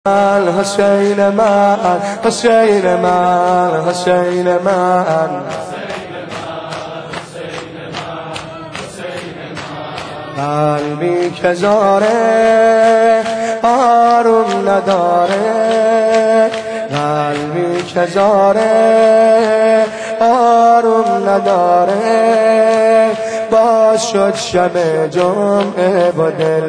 حسین من، حسین من، حسین من، قلبی که زاره آروم نداره، قلبی که زاره آروم نداره، باز شد شب جمعه و دل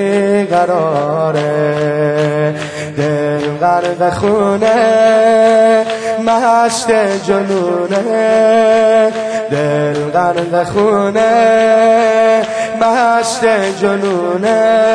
بیقراره، دل غرق خونه مست جنونه، دل غرق خونه مست جنونه،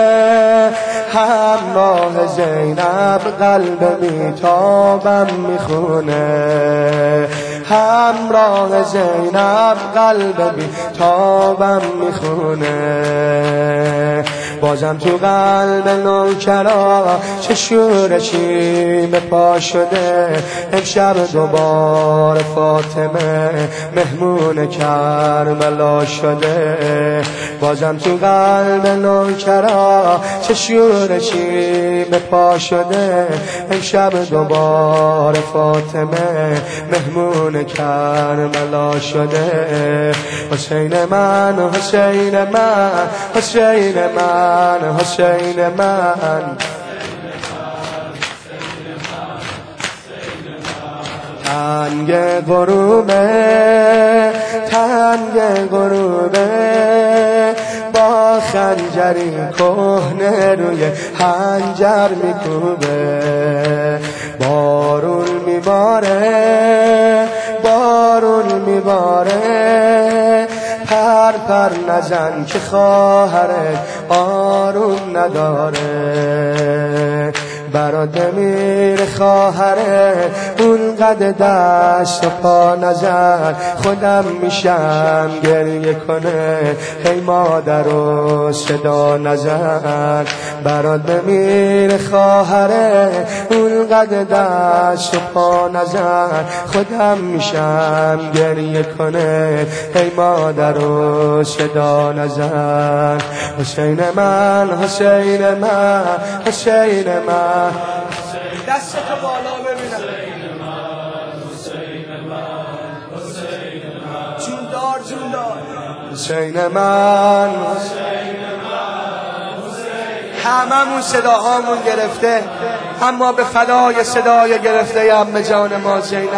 همراه زینب قلب میتابم میخونه، همراه زینب قلب میتابم میخونه، بازم تو قلب نوکرا چه شورشی به پا شده، امشب دوباره فاطمه مهمون کربلا شده، بازم تو قلب نوکرا چه شورشی به پا شده، امشب دوباره فاطمه مهمون کربلا شده، حسین من، حسین من، حسین من، حسین من، تنگ غروبه، تنگ غروبه، با خنجری کهنه روی حنجر میکوبه، بارون میباره، بارون میباره، پر پر نزن که خواهرت آروم نداره، برات امیر خواهره اونقدر دست و پا نزد، خودم میشم گریه کنه هی مادر و صدا نزد، برات امیر خواهره اونقدر دست و پا نزد، خودم میشم گریه کنه هی مادر و صدا نزد، حسین من، حسین من، حسین من، دستتو بالا ببینم، جوندار جوندار، حسین من، هممون صداهامون گرفته، اما به فدای صدای گرفته عمه جان ما زینب،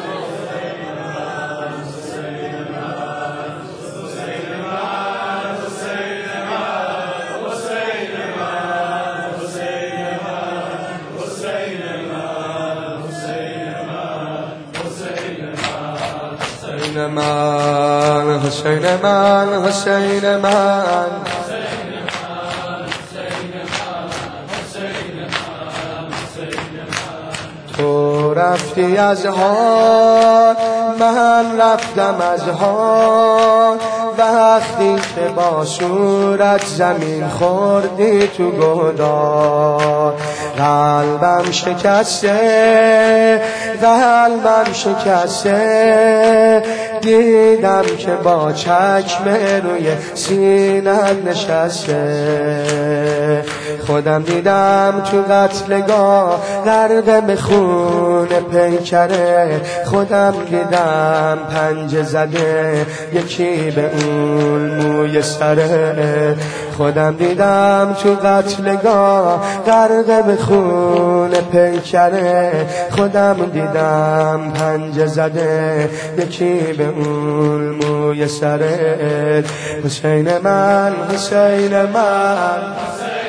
من، حسین من، حسین من، تو رفتی از حال من رفتم از حال، وقتی که با صورت زمین خوردی تو گودال، قلبم شکسته، قلبم شکسته، دیدم که با چکمه روی سینت نشسته، خودم دیدم تو قتلگاه غرق به خون پیکره، خودم دیدم پنجه زده یکی به اون موی سره، خودم دیدم تو قتلگاه غرق به خون پیکره، خودم دیدم پنجه زده یکی به اون موی سره، حسین من، حسین من،